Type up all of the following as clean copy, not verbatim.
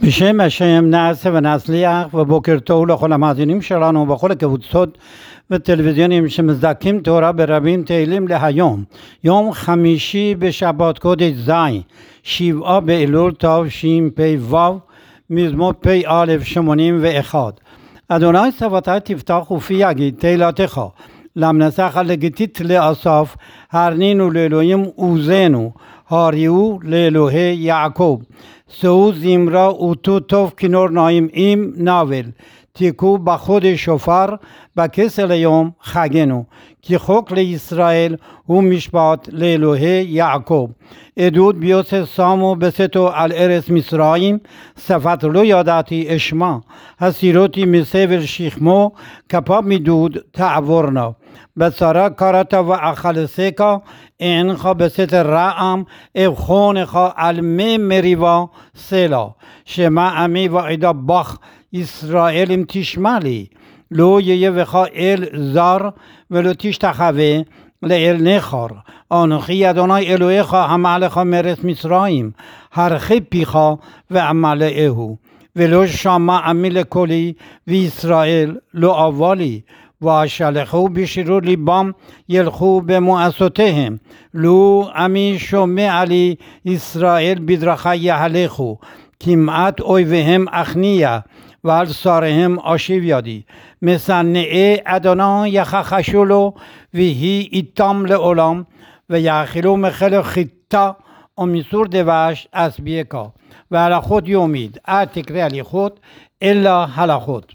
בשם השם נעשה ונצליח ובוקר טוב לכל המאזינים שלנו בכל הקבוצות וטלוויזיונים שמזדכים תורה ברבים תהילים להיום, יום חמישי בשבת קודש ז' 7 באלול תשפ"ו, מזמור פ"א 81. אדוני צבאתי תפתח ופי יגיד תהילתך, למנסח הלגיתית לאסף, הרנינו לאלוהים עוזנו, הריעו לאלוהי יעקב. שאו זמרה ותו טוב כינור נעים עם נבל, תיקו בחודש שופר, בכסל היום חגנו, כי חוק לישראל הוא משפט לאלוהי יעקב. עדות ביוסף שמו בסתו על ארץ מצרים, שפת לא ידעתי אשמה, הסירותי מסבל שכמו, כפה מדוד תעבורנה. בצרה קראת ואכלסך, אינך בסתר רעם, אבחונך על מי מריבה סלע. שמע עמי ועדה בך ישראל אם תשמע לי, לא יהיה בך אל זר ולא תשתחווה לאל נכר. אנוכי אדוני אלוהיך המעלך מארץ מצרים, הרחי פיך ואמלאהו. ולא שמע עמי לקולי וישראל לא אבה לי. ואשלחו בשירות ליבם ילכו במועצותיהם, לו עמי שומע לי ישראל בדרכי יהלכו, כמעט אויביהם אכניע ועל שריהם אשיב ידי. משנאי אדוני יכחשו לו והיא איתם לעולם, ויאכלו מחלק חיטה ומסור דבש אסבייקה. והלכות יומית, אל תקרא הליכות אלא הלכות.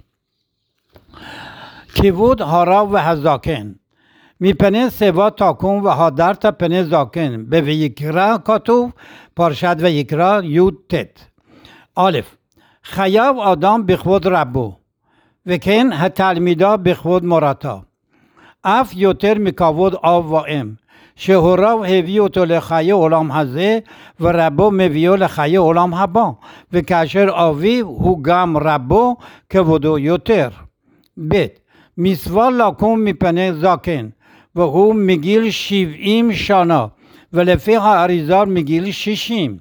כיבוד הרב והזקן, מפני שיבה תקום והדרת פני זקן. בויקרא כתוב, פרשת ויקרא י"ט. א', חייב אדם בכבוד רבו, וכן התלמידה בכבוד מורתה, אף יותר מכבוד אב ואם, שהוריו הביא אותו לחיי עולם הזה ורבו מביאו לחיי עולם הבא, וכאשר אביו הוא גם רבו כבודו יותר. ב', מצווה לקום מפני זקן, והוא מגיל 70 שנה, ולפי האריז"ל מגיל 60,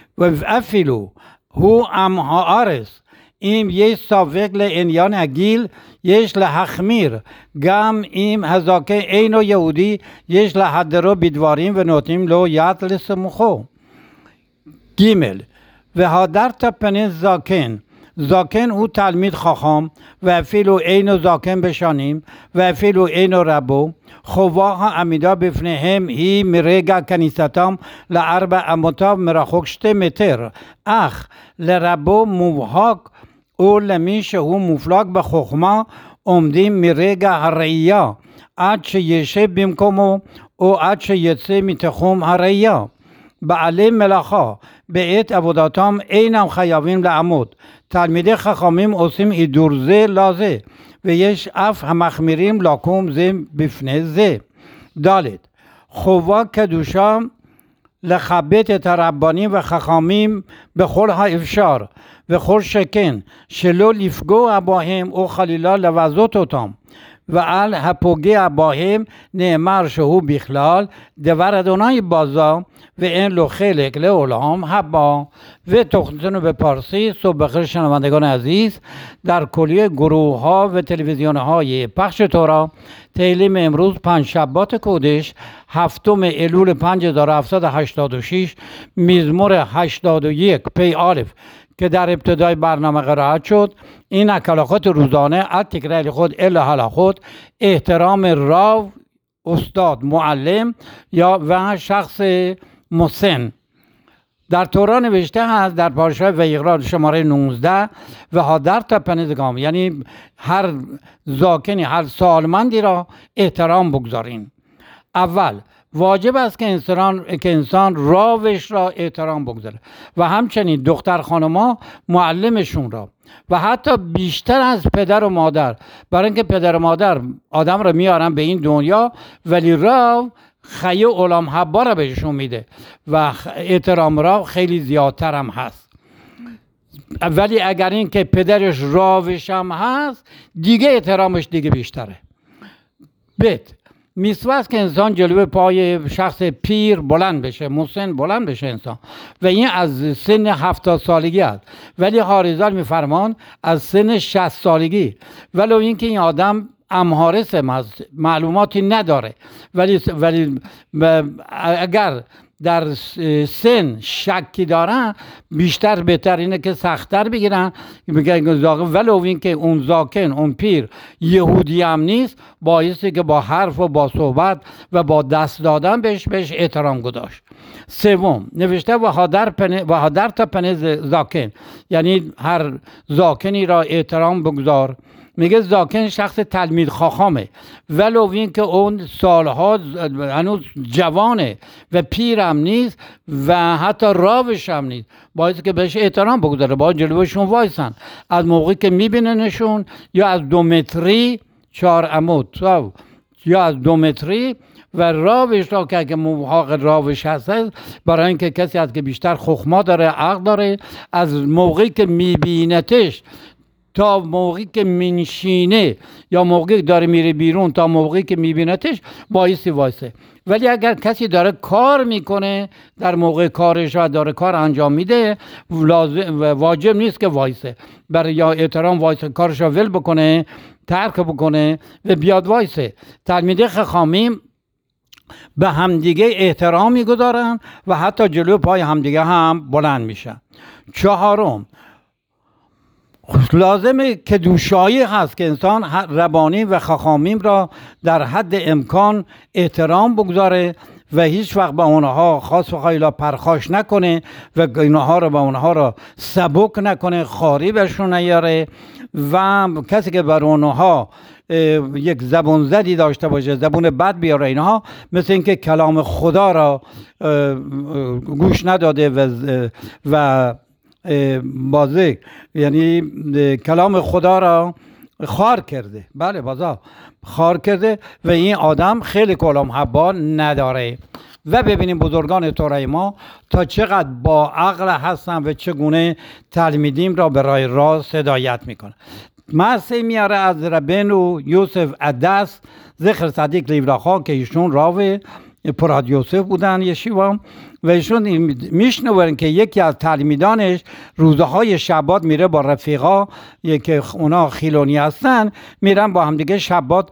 ואפילו הוא עם הארץ. אם יש ספק לעניין הגיל, יש להחמיר, גם אם הזקן אינו יהודי, יש להדרו בדברים ונותנים לו יד לסמוכו. ג', והדרת פני זקן, זקן הוא תלמיד חכם, ואפילו אינו זקן בשנים, ואפילו אינו רבו. חובה העמידה בפניהם היא מרגע כניסתם לארבע אמותיו מרחוק 2 מטר, אך לרבו מובהק ולמי שהוא מופלג בחוכמה עומדים מרגע הראייה עד שישב במקומו או עד שיצא מתחום הראייה. בעלי מלאכה בעת עבודתם אינם חייבים לעמוד. תלמידי חכמים עושים הידור זה לזה, ויש אף המחמירים לקום זה בפני זה. ד', חובה קדושה לכבד את הרבנים והחכמים בכל האפשר, וכל שכן שלא לפגוע בהם או חלילה לבזות אותם. ועל הפוגע בהם נאמר שהוא בכלל דבר אדוני בזה ואין לו חלק לעולם הבא. ותוכניתנו בפרסית و بخیر شنوندگان عزیز در کلیه گروه ها و تلویزیون های پخش تورا، تهیلیم امروز پنجشنبه کودش 7 الول 5786 مزمور 81 پی که در ابتدای برنامه قرائت شد. این اکلاخات روزانه از تکرار خود الا حلقات احترام راو، استاد، معلم یا و شخص مسن. در تورا نوشته هست در پارشای ویقرا شماره 19 و هادرت پنزگام، یعنی هر زاکنی هر سالمندی را احترام بگذارین. اول واجب است که انسان راوش را احترام بگذاره و همچنین دختر خانما معلمشون را و حتی بیشتر از پدر و مادر، برای اینکه پدر و مادر آدم را میارن به این دنیا ولی راو خیه علام حبا را بهشون میده و احترام راو خیلی زیادتر هم هست. ولی اگر این که پدرش راوش هم هست دیگه احترامش دیگه بیشتره. میسواست که انسان جلوی پای شخص پیر بلند بشه، مسن بلند بشه انسان، و این از سن 70 سالگی است، ولی حاریزال میفرمان از سن 60 سالگی، ولو اینکه این آدم امهارس معلوماتی نداره، ولی اگر در سن شکی دارن بیشتر بهتر اینه که سخت‌تر بگیرن، ولو اینکه اون زاکن اون پیر یهودی هم نیست، بایستی که با حرف و با صحبت و با دست دادن بهش احترام گذاشت. سوم نوشته و هادر تا پن زاکن، یعنی هر زاکنی را احترام بگذار. میگه زاکن شخص تلمید خاخامه، ولو این که اون سالها هنوز جوانه و پیرم نیست و حتی راوش هم نیست، باید که بهش احترام بگذاره، باید جلوشون وایسن از موقعی که میبیننشون، یا از 2 متری 4 عمود یا از 2 متری، و راوش را که محاق راوش هست، برای اینکه کسی هست که بیشتر خخما داره، عقل داره، از موقعی که میبینتش تا موقعی که منشینه یا موقعی داره میره بیرون تا موقعی که میبینتش بایستی وایسه. ولی اگر کسی داره کار میکنه در موقع کارش و داره کار انجام میده، واجب نیست که وایسه، برای یا احترام وایسه، کارش رو ول بکنه، ترک بکنه و بیاد وایسه. تلمیده خخامیم به همدیگه احترام میگذارن و حتی جلو پای همدیگه هم بلند میشن. چهارم لازمه که دوشایی هست که انسان ربانی و خخامیم را در حد امکان احترام بگذاره و هیچ وقت به اونها خاص و خیلی پرخاش نکنه و اینها رو به اونها را سبک نکنه، خاری بهشون نیاره، و کسی که بر اونها یک زبون زدی داشته باشه، زبون بد بیاره اینها، مثل اینکه کلام خدا را گوش نداده و بازه، یعنی کلام خدا را خار کرده، بله بازا خار کرده، و این آدم خیلی کلام حبا نداره. و ببینیم بزرگان توره ما تا چقدر با عقل هستن و چگونه تلمیدیم را به راه راست هدایت میکنه. مرسی میاره از ربنو یوسف عدس ذکر صدیق لیوراخا که ایشون راو پراد یوسف بودن یشیوام، و ایشون میشنون که یکی از تلمیدانش روزهای شبات میره با رفیقا که اونا خیلونی هستن، میرن با همدیگه شبات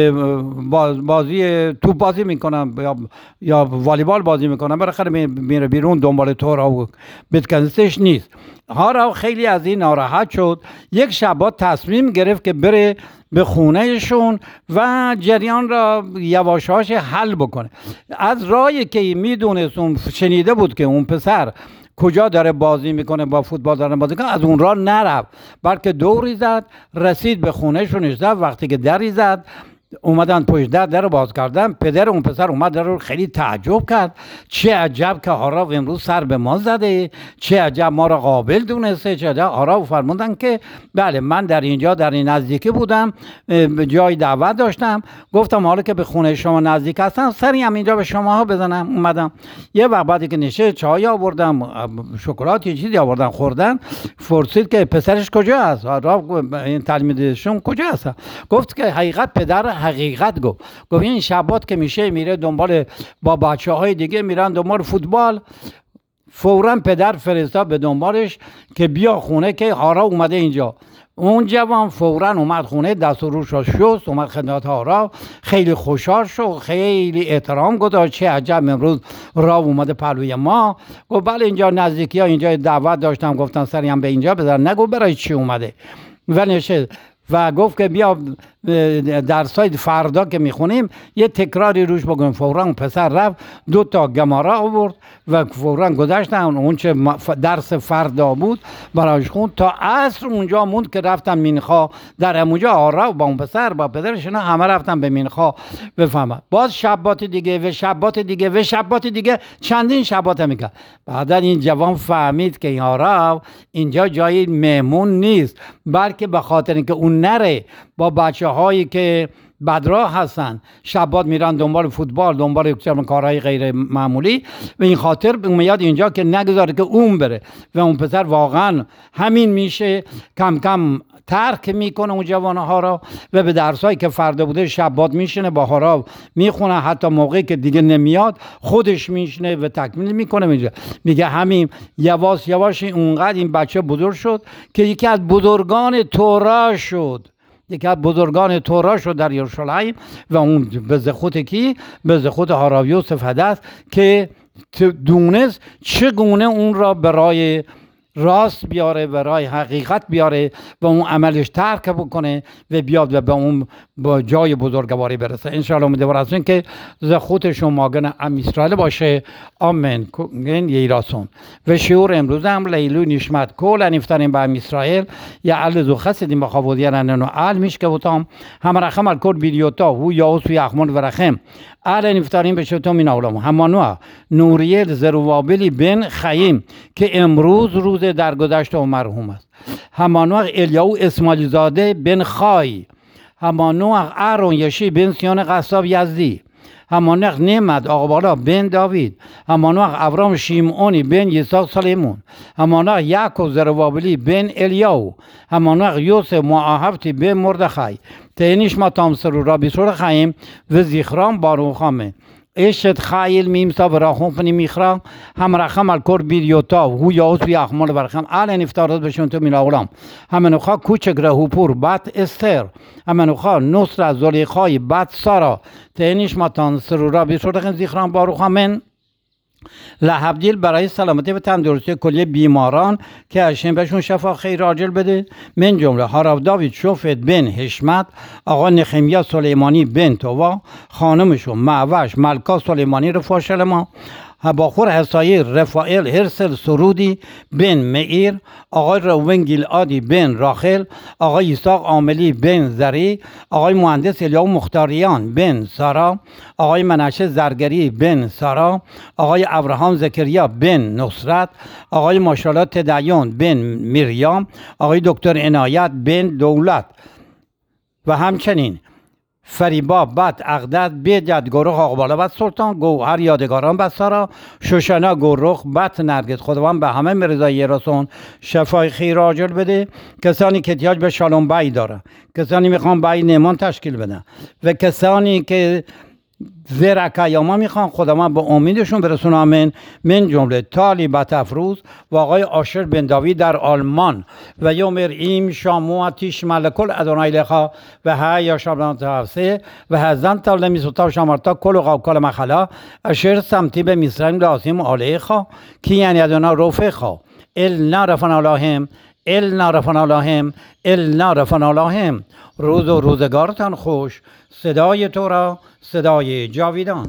بازی توپ بازی میکنن یا والیبال بازی میکنن، بالاخره میره بیرون دنبال تورا و بتکنستش نیست. هارا خیلی از این ناراحت شد، یک شبات تصمیم گرفت که بره به خونهشون و جریان را یواشاش حل بکنه. از راهی که میدونست، شنیده بود که اون پسر کجا داره بازی میکنه، با فوتبال داره بازی کنه، از اون راه نرفت، بلکه دوری زد، رسید به خونهشون نشست. وقتی که دری زد اومدن پشت در رو باز کردن، پدر اون پسر اومد در رو خیلی تعجب کرد، چه عجب که هارا امروز سر به ما زده، چه عجب ما را قابل دونسته، چه عجب. هارا فرمودن که بله من در اینجا در این نزدیکی بودم، جای دعوت داشتم، گفتم حالا که به خونه شما نزدیک هستم سری هم اینجا به شما ها بزنم. اومدم یه وقت بعدی که نشه چای آوردم، شکلات یه چیزی آوردن خوردن، فرسید که پسرش کجا است، هارا این تلمیدشون کجا است، گفت که حقیقت پدر حقیقت گفت این شبات که میشه میره دنبال با بچه های دیگه میرن دنبال فوتبال. فوراً پدر فرستاد به دنبالش که بیا خونه که هارا اومده اینجا. اون جوان فوراً اومد خونه، دست و روش شست، اومد خدمت هارا، خیلی خوشحال شد، خیلی احترام گذاشت، چه عجب امروز راه اومده پلوی ما. گفت بله اینجا نزدیکی ها، اینجا دعوت داشتم، گفتن سری هم به اینجا بذار. نگو برای چی اومده و نشه و گفت که بیا درسای فردا که میخونیم یه تکراری روش بگویم. فوراً پسر رفت 2 تا گمارا آورد و فوراً گذاشتن اون چه درس فردا بود برایش خوند تا عصر اونجا موند که رفتن مینخا در اونجا. آرا با اون پسر با پدرش اینا همه رفتن به مینخا بفهمن. باز شبات دیگه و شبات دیگه و شبات دیگه چندین شبات میکرد. بعدا این جوان فهمید که این آرا اینجا جای مهمون نیست، بلکه به خاطر اینکه اون نره با بچه هایی که بدراه هستن شبات میرن دنبال فوتبال، دنبال کارهای غیر معمولی، و این خاطر میاد اینجا که نگذاره که اون بره. و اون پسر واقعا همین میشه کم کم ترک میکنه اون جوانها را و به درسایی که فردا بوده شب باد میشینه باهارا میخونه، حتی موقعی که دیگه نمیاد خودش میشینه و تکمیل میکنه. میگه همین یواش یواش اونقدر این بچه بزرگ شد که یکی از بزرگان تورا شد، یکی از بزرگان تورا شد در یروشلایم و اون به زخوت کی؟ به زخوت هاراو یوسف هدس که دونست چگونه اون را برای راست بیاره و رای حقیقت بیاره و اون عملش ترک بکنه و بیاد و به اون با جای بزرگواری برسه. انشاءالله امیدوار هستیم که زخوت شماگن ام اسرائیل باشه. آمین کن ییراسون و شعور امروز هم لیلو نشمت کل انفترین به ام اسرائیل یا علی زو خسدیم با خوابودیرن و عل میشکه بودم هم رخم الکل بیلیوتا و یاوس و یخمون و رخم علی نفترین به شتو من اولام همانوه نوریل زروابلی بن خیم که امروز روز درگذشته و مرحوم است. همانوه الیاو اسماعیل زاده بن خای، همانوه ارون یشی بن سیان قصاب یزدی، همانوه نعمت آقابالا بن داوید، همانوه ابرام شیمعونی بن یساق سلیمون، همانوه یعقوب زروابلی بن الیاو، همانوه یوسف معاهبتی بن مردخای تینیش ما تامسر را بیسور خیم و زیخرام باروخامه اشت خایل میمسا و راخون فنی میخرام هم رخم الکور بیریوتا و یاوس و یخمال برخم الان افتارد بشون تو میلاولام همانوخا کوچک رهوپور بات استر، همانوخا نصر زلیخای بات سارا تینیش ما تامسر را بیسور خیم زیخرام باروخامن لحبدیل برای سلامتی و تندرستی کلی بیماران که هشم بهشون شفا خیر عاجل بده. من جمله هاراو داوید شوفت بن حشمت، آقا نخمیا سلیمانی بن تووا، خانمشون معوش ملکا سلیمانی رفاشلما، هباخور حسایر رفائل هرسل سرودی بن معیر، آقای روون گیلعادی بن راخل، آقای ایساق عاملی بن زری، آقای مهندس الیاو مختاریان بن سارا، آقای منشه زرگری بن سارا، آقای ابراهام زکریا بن نصرت، آقای ماشالله تدیون بن میریام، آقای دکتر عنایت بن دولت و همچنین فریبا بد اقدد بیجد گروه آقبالا بد سلطان گوهر یادگاران بد سارا شوشنا گروخ بد نرگز خداوند به همه مرزای یراسون شفای خیر عاجل بده. کسانی که احتیاج به شالوم بایی داره، کسانی میخوان بایی نمان تشکیل بدن و کسانی که زرکایاما میخوان خداوند به امیدشون برسون. آمین. من جمله تالی بتفروز و آقای آشر بن داوید در آلمان و یومر ایم شامو تیش ملکل ادونای لخا و ها یا شابلان تفسه و هزن تال میسوتا شامارتا کل و قاوکال مخلا اشر سمتی به میسرین لازم آله خوا کی یعنی ادونا روفه خوا ال نارفن اللهم ال نارفن اللهم ال نارفن اللهم. روز و روزگارتان خوش. صدای تو را صدای جاویدان.